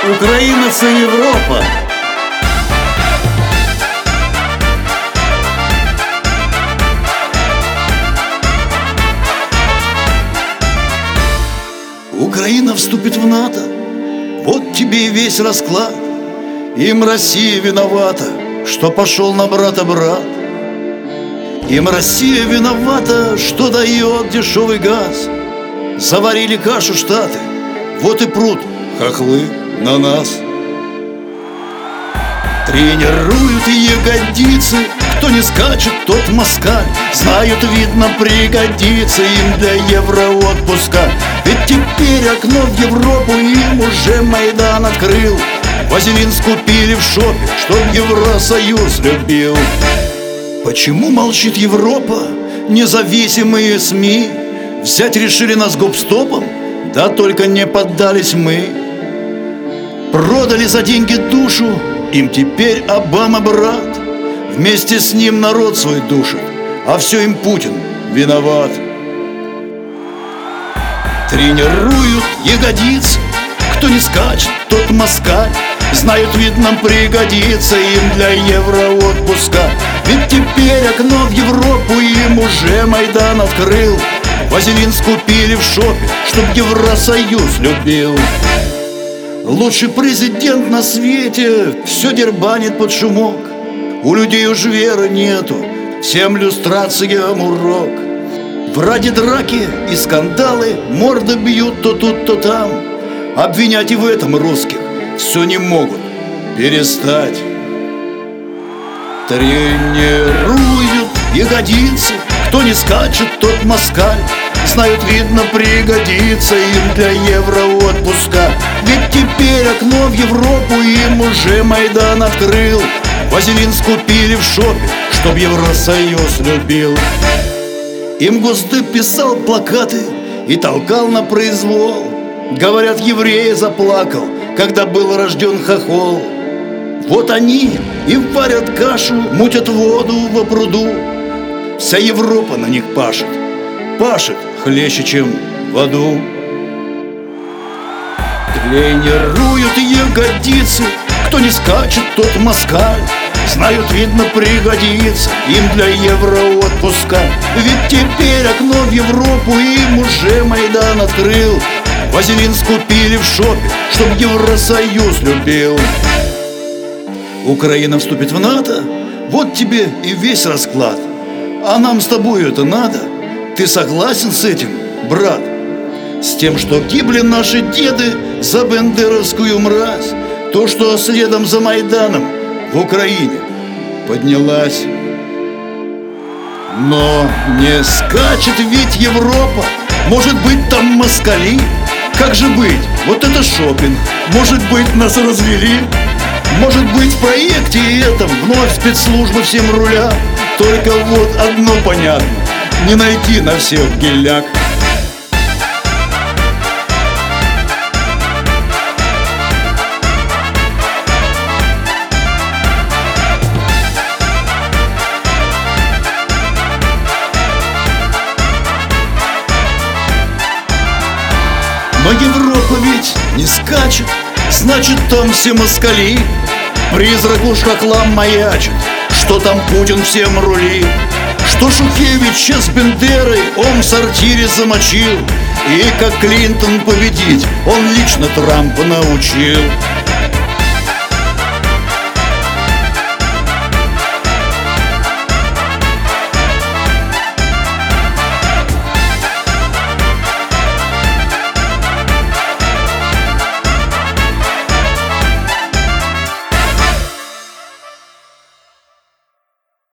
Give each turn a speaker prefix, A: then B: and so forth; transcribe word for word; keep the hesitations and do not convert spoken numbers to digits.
A: Україна – це Європа. Украина вступит в НАТО. Вот тебе и весь расклад. Им Россия виновата, что пошел на брата брат. Им Россия виновата, что дает дешевый газ. Заварили кашу Штаты, вот и прут хохлы на нас. Тренируют ягодицы, кто не скачет, тот москаль. Знают, видно, пригодится им для евроотпуска. Ведь теперь окно в Европу им уже Майдан открыл. Вазелин скупили в шопе, чтоб Евросоюз любил. Почему молчит Европа? Независимые СМИ взять решили нас гопстопом, да только не поддались мы. Продали за деньги душу, им теперь Обама брат. Вместе с ним народ свой душит, а все им Путин виноват. Тренируют ягодицы, кто не скачет, тот москаль. Знают, видно, пригодится им для евроотпуска. Ведь теперь окно в Европу им уже Майдан открыл. Вазелин скупили в шопе, чтоб Евросоюз любил. Лучший президент на свете все дербанит под шумок. У людей уж веры нету, всем люстрациям урок. Ради драки и скандалы морды бьют то тут, то там. Обвинять и в этом русских все не могут перестать. Тренируют ягодицы, кто не скачет, тот москаль. Знают, видно, пригодится им для евроотпуска. Ведь теперь окно в Европу им уже Майдан открыл. Вазелин скупили в шопе, чтоб Евросоюз любил. Им Госдеп писал плакаты и толкал на произвол. Говорят, еврея заплакал, когда был рожден хохол. Вот они и варят кашу, мутят воду во пруду. Вся Европа на них пашет, пашет хлеще, чем в аду. Тренируют ягодицы, кто не скачет, тот москаль. Знают, видно, пригодится им для евроотпуска. Ведь теперь окно в Европу им уже Майдан открыл. Вазелин скупили в шопе, чтоб Евросоюз любил. Украина вступит в НАТО, вот тебе и весь расклад. А нам с тобой это надо? Ты согласен с этим, брат? С тем, что гибли наши деды за бендеровскую мразь? То, что следом за Майданом в Украине поднялась. Но не скачет ведь Европа, может быть, там москали. Как же быть? Вот это шопинг. Может быть, нас развели? Может быть, в проекте этом вновь спецслужбы всем рулят? Только вот одно понятно: не найти на всех геляк. Но Европа ведь не скачет, значит, там все москали. Призрак уж хохлам маячит, что там Путин всем рулит. Что Шухевича с Бендерой он в сортире замочил. И как Клинтон победить он лично Трампа научил.